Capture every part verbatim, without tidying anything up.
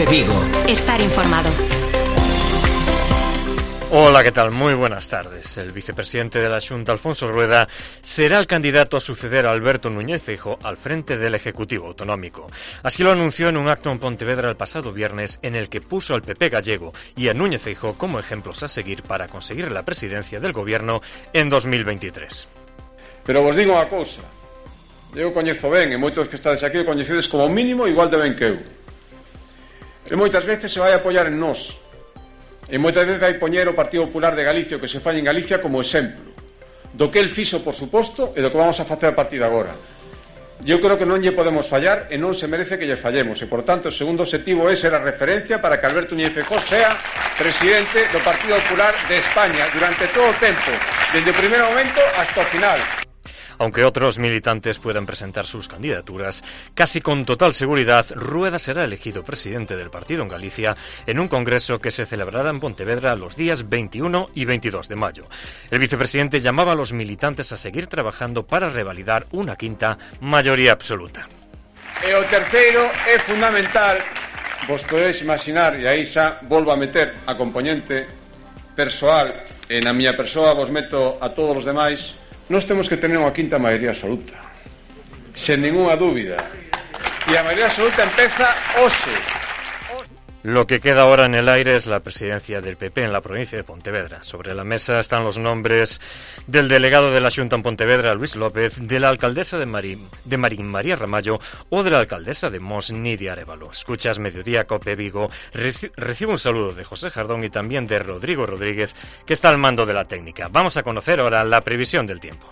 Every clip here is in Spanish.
COPE Vigo. Estar informado. Hola, ¿qué tal? Muy buenas tardes. El vicepresidente de la Xunta, Alfonso Rueda, será el candidato a suceder a Alberto Núñez Feijóo al frente del Ejecutivo Autonómico. Así lo anunció en un acto en Pontevedra el pasado viernes, en el que puso al P P gallego y a Núñez Feijóo como ejemplos a seguir para conseguir la presidencia del Gobierno en dos mil veintitrés. Pero vos digo unha cousa, eu coñezo ben, e moitos que estades aquí o coñecedes como mínimo igual de ben que eu. E moitas veces se vai apoiar en nós. E moitas veces vai poñer o Partido Popular de Galicia, o que se fai en Galicia, como exemplo do que el fixo, por suposto, e do que vamos a facer a partir de agora. Eu creo que non lle podemos fallar e non se merece que lle fallemos, e, por tanto, o segundo objetivo é ser a referencia para que Alberto Núñez Feijóo sea presidente do Partido Popular de España durante todo o tempo, desde o primeiro momento hasta o final. Aunque otros militantes puedan presentar sus candidaturas, casi con total seguridad, Rueda será elegido presidente del partido en Galicia en un congreso que se celebrará en Pontevedra los días veintiuno y veintidós de mayo. El vicepresidente llamaba a los militantes a seguir trabajando para revalidar una quinta mayoría absoluta. E o terceiro é fundamental, vos podedes imaginar, e aí xa volvo a meter a componente persoal, e na miña persoa vos meto a todos os demais. Nós temos que tener unha quinta maioría absoluta, sen ninguna dúbida, e a maioría absoluta empeza hoxe. Lo que queda ahora en el aire es la presidencia del P P en la provincia de Pontevedra. Sobre la mesa están los nombres del delegado de la Xunta en Pontevedra, Luis López, de la alcaldesa de Marín, de Marín María Ramallo, o de la alcaldesa de Mos, Nidia Arévalo. Escuchas Mediodía COPE Vigo. Reci- recibe un saludo de José Jardón y también de Rodrigo Rodríguez, que está al mando de la técnica. Vamos a conocer ahora la previsión del tiempo.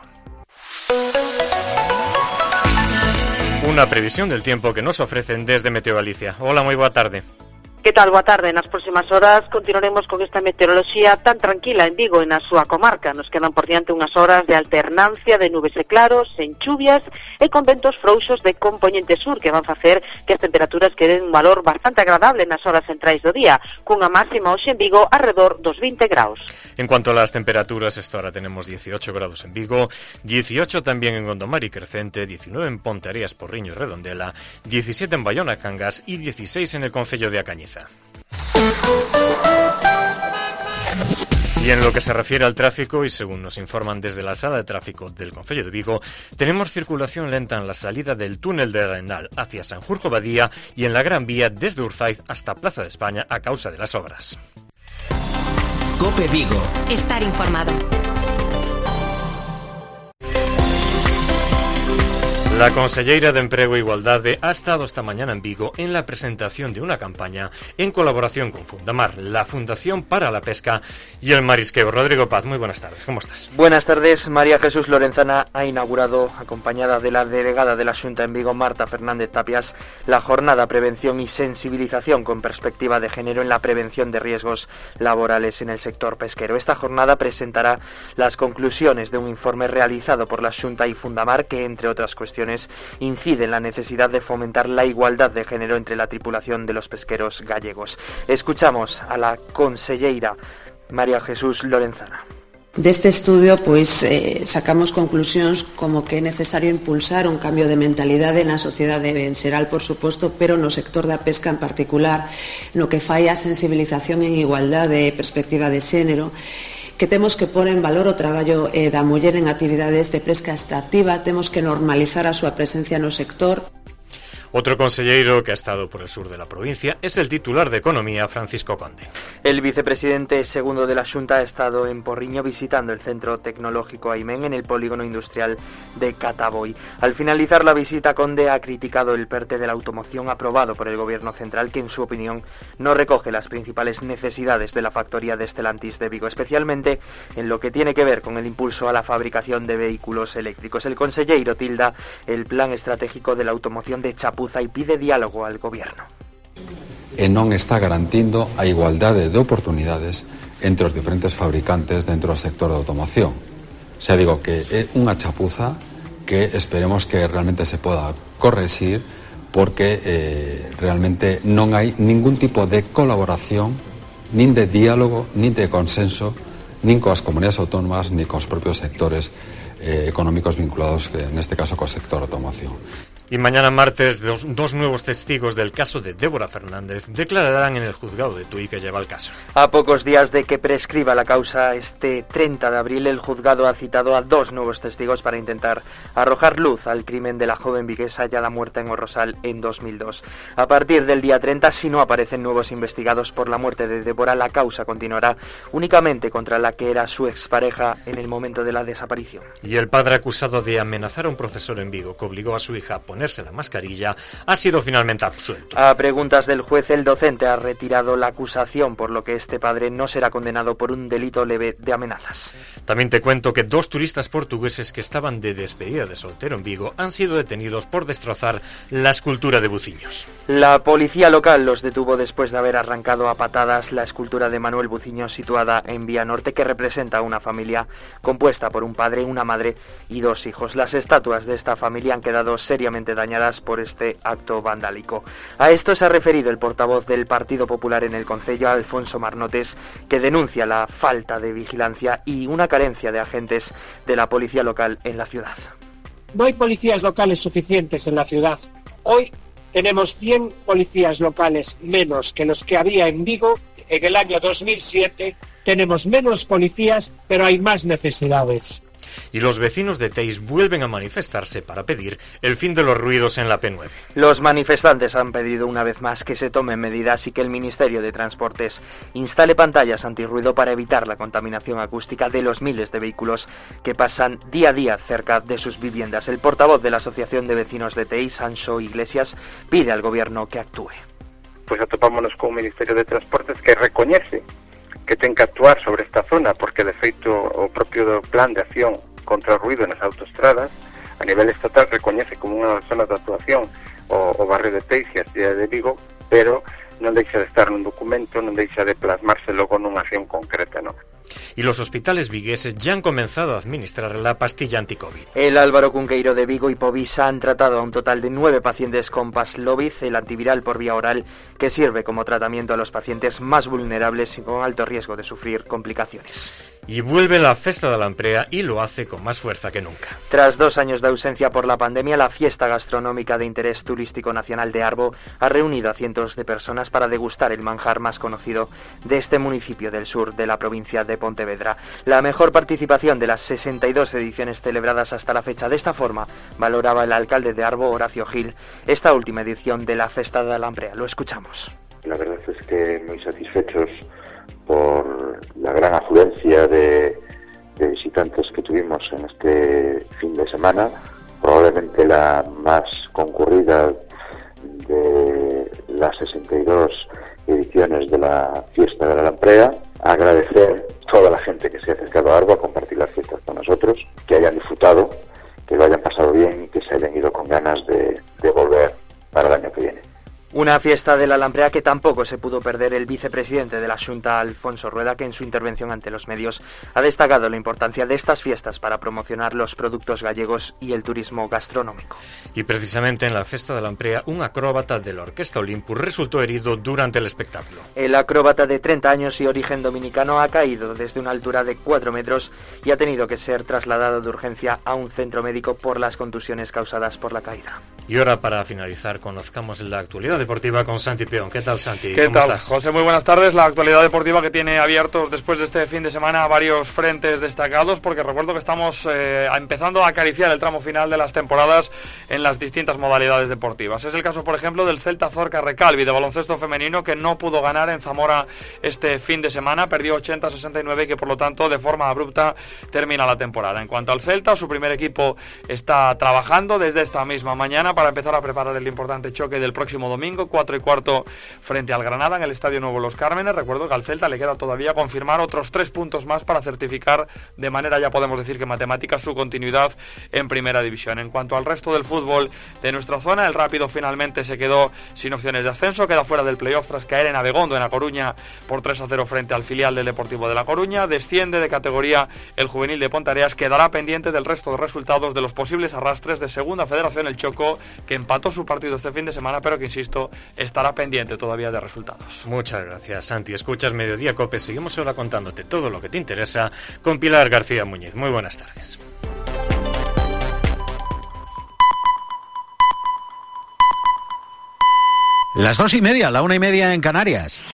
Una previsión del tiempo que nos ofrecen desde Meteo Galicia. Hola, moi boa tarde. Que tal? Boa tarde. Nas próximas horas continuaremos con esta meteoroloxía tan tranquila en Vigo e na súa comarca. Nos quedan por diante unhas horas de alternancia de nubes e claros, sen chuvias e con ventos frouxos de componente sur que van facer que as temperaturas queden un valor bastante agradable nas horas centrais do día, cunha máxima hoxe en Vigo alrededor dos vinte graus. En cuanto a las temperaturas, esta hora tenemos dieciocho grados en Vigo, dieciocho también en Gondomar y Crecente, diecinueve en Ponteareas, Porriño y Redondela, diecisiete en Bayona, Cangas y dieciséis en el concello de Acañiza. Y en lo que se refiere al tráfico, y según nos informan desde la sala de tráfico del concello de Vigo, tenemos circulación lenta en la salida del túnel de Arenal hacia Sanjurjo Badía y en la Gran Vía desde Urzaiz hasta Plaza de España a causa de las obras. COPE Vigo. Estar informado. La conselleira de Emprego e Igualdade ha estado esta mañana en Vigo en la presentación de una campaña en colaboración con Fundamar, la Fundación para la Pesca y el Marisqueo. Rodrigo Paz, muy buenas tardes, ¿cómo estás? Buenas tardes. María Jesús Lorenzana ha inaugurado, acompañada de la delegada de la Xunta en Vigo, Marta Fernández Tapias, la jornada Prevención y Sensibilización con perspectiva de género en la prevención de riesgos laborales en el sector pesquero. Esta jornada presentará las conclusiones de un informe realizado por la Xunta y Fundamar que, entre otras cuestiones, incide en la necesidad de fomentar la igualdad de género entre la tripulación de los pesqueros gallegos. Escuchamos a la conselleira María Jesús Lorenzana. Deste estudio, pois, eh, sacamos conclusións como que é necesario impulsar un cambio de mentalidade na sociedade en xeral, por suposto, pero no sector da pesca en particular, no que fai a sensibilización en igualdade e perspectiva de xénero, que temos que pôr en valor o traballo eh, da muller en actividades de pesca extractiva, temos que normalizar a súa presencia no sector. Otro conselleiro que ha estado por el sur de la provincia es el titular de Economía, Francisco Conde. El vicepresidente segundo de la Xunta ha estado en Porriño visitando el Centro Tecnológico Aimén en el polígono industrial de Cataboy. Al finalizar la visita, Conde ha criticado el PERTE de la automoción aprobado por el Gobierno central, que en su opinión no recoge las principales necesidades de la factoría de Stellantis de Vigo, especialmente en lo que tiene que ver con el impulso a la fabricación de vehículos eléctricos. El conselleiro tilda el plan estratégico de la automoción de Chapuza y pide diálogo al Gobierno. E non está garantindo a igualdade de oportunidades entre os diferentes fabricantes dentro do sector da automoción. Xa digo que é unha chapuza que esperemos que realmente se poda corregir, porque eh, realmente non hai ningún tipo de colaboración, nin de diálogo, nin de consenso, nin coas comunidades autónomas, nin cos propios sectores eh, económicos vinculados, en este caso, con el sector automoción. Y mañana martes, dos, dos nuevos testigos del caso de Débora Fernández declararán en el juzgado de Tui que lleva el caso. A pocos días de que prescriba la causa, este treinta de abril, el juzgado ha citado a dos nuevos testigos para intentar arrojar luz al crimen de la joven viguesa hallada muerta en Orrosal en dos mil dos. A partir del día treinta, si no aparecen nuevos investigados por la muerte de Débora, la causa continuará únicamente contra la que era su expareja en el momento de la desaparición. Y el padre acusado de amenazar a un profesor en Vigo que obligó a su hija a ponerse la mascarilla ha sido finalmente absuelto. A preguntas del juez, el docente ha retirado la acusación, por lo que este padre no será condenado por un delito leve de amenazas. También te cuento que dos turistas portugueses que estaban de despedida de soltero en Vigo han sido detenidos por destrozar la escultura de Buciños. La policía local los detuvo después de haber arrancado a patadas la escultura de Manuel Buciños situada en Vía Norte, que representa a una familia compuesta por un padre, una madre y dos hijos. Las estatuas de esta familia han quedado seriamente dañadas por este acto vandálico. A esto se ha referido el portavoz del Partido Popular en el concello, Alfonso Marnotes, que denuncia la falta de vigilancia y una carencia de agentes de la policía local en la ciudad. No hay policías locales suficientes en la ciudad. Hoy tenemos cien policías locales menos que los que había en Vigo. En el año dos mil siete tenemos menos policías, pero hay más necesidades. Y los vecinos de Teis vuelven a manifestarse para pedir el fin de los ruidos en la P nueve. Los manifestantes han pedido una vez más que se tomen medidas y que el Ministerio de Transportes instale pantallas antirruido para evitar la contaminación acústica de los miles de vehículos que pasan día a día cerca de sus viviendas. El portavoz de la Asociación de Vecinos de Teis, Anxo Iglesias, pide al Gobierno que actúe. Pues atopámonos con un Ministerio de Transportes que recoñece que ten que actuar sobre esta zona, porque de feito o propio plan de acción contra o ruido nas autoestradas a nivel estatal recoñece como unha zona de actuación o, o barrio de Teis e a cidade de Vigo, pero non deixa de estar nun documento, non deixa de plasmarse logo nunha acción concreta, non? Y los hospitales vigueses ya han comenzado a administrar la pastilla anticovid. El Álvaro Cunqueiro de Vigo y Povisa han tratado a un total de nueve pacientes con Paxlovid, el antiviral por vía oral que sirve como tratamiento a los pacientes más vulnerables y con alto riesgo de sufrir complicaciones. Y vuelve la Festa de la Lamprea y lo hace con más fuerza que nunca. Tras dos años de ausencia por la pandemia, la fiesta gastronómica de interés turístico nacional de Arbo ha reunido a cientos de personas para degustar el manjar más conocido de este municipio del sur de la provincia de Pontevedra. La mejor participación de las sesenta y dos ediciones celebradas hasta la fecha. De esta forma valoraba el alcalde de Arbo, Horacio Gil, esta última edición de la Festa de la Lamprea. Lo escuchamos. La verdad es que muy satisfechos por la gran afluencia de, de visitantes que tuvimos en este fin de semana, probablemente la más concurrida de las sesenta y dos ediciones de la Fiesta de la Lamprea. Agradecer a toda la gente que se ha acercado a Arbo a compartir las fiestas con nosotros, que hayan disfrutado, que lo hayan pasado bien y que se hayan ido con ganas de, de volver para el año que viene. Una fiesta de la Lamprea que tampoco se pudo perder el vicepresidente de la Xunta, Alfonso Rueda, que en su intervención ante los medios ha destacado la importancia de estas fiestas para promocionar los productos gallegos y el turismo gastronómico. Y precisamente en la Festa de la Lamprea, un acróbata de la Orquesta Olympus resultó herido durante el espectáculo. El acróbata de treinta años y origen dominicano ha caído desde una altura de cuatro metros y ha tenido que ser trasladado de urgencia a un centro médico por las contusiones causadas por la caída. Y ahora, para finalizar, conozcamos la actualidad deportiva con Santi Peón. ¿Qué tal, Santi? ¿Qué ¿Cómo tal, estás? José? Muy buenas tardes. La actualidad deportiva que tiene abiertos después de este fin de semana varios frentes destacados, porque recuerdo que estamos eh, empezando a acariciar el tramo final de las temporadas en las distintas modalidades deportivas. Es el caso, por ejemplo, del Celta Zorca Recalvi de baloncesto femenino, que no pudo ganar en Zamora este fin de semana, perdió ochenta a sesenta y nueve y que por lo tanto de forma abrupta termina la temporada. En cuanto al Celta, su primer equipo está trabajando desde esta misma mañana para empezar a preparar el importante choque del próximo domingo, cuatro y cuarto frente al Granada en el Estadio Nuevo Los Cármenes. Recuerdo que al Celta le queda todavía confirmar otros tres puntos más para certificar de manera, ya podemos decir que matemática, su continuidad en Primera División. En cuanto al resto del fútbol de nuestra zona, el Rápido finalmente se quedó sin opciones de ascenso, queda fuera del playoff tras caer en Abegondo, en A Coruña, por tres a cero frente al filial del Deportivo de La Coruña. Desciende de categoría el juvenil de Pontareas, quedará pendiente del resto de resultados de los posibles arrastres de Segunda Federación El Choco, que empató su partido este fin de semana, pero que, insisto, estará pendiente todavía de resultados. Muchas gracias, Santi. Escuchas Mediodía Cope. Seguimos ahora contándote todo lo que te interesa con Pilar García Muñiz. Muy buenas tardes. Las dos y media, la una y media en Canarias.